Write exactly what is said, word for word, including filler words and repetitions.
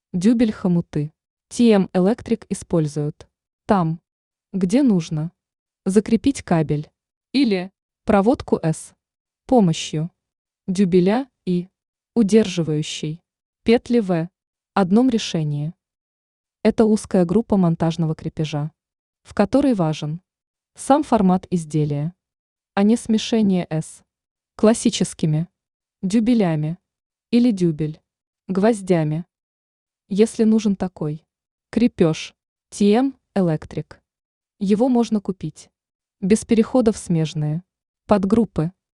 Дюбель хомуты. Ти эм Electric используют там, где нужно. Закрепить кабель или проводку S помощью дюбеля и удерживающей петли в одном решении. Это узкая группа монтажного крепежа, в которой важен сам формат изделия, а не смешение S классическими дюбелями или дюбель гвоздями. Если нужен такой крепеж Ти эм Electric, его можно купить без перехода в смежные подгруппы.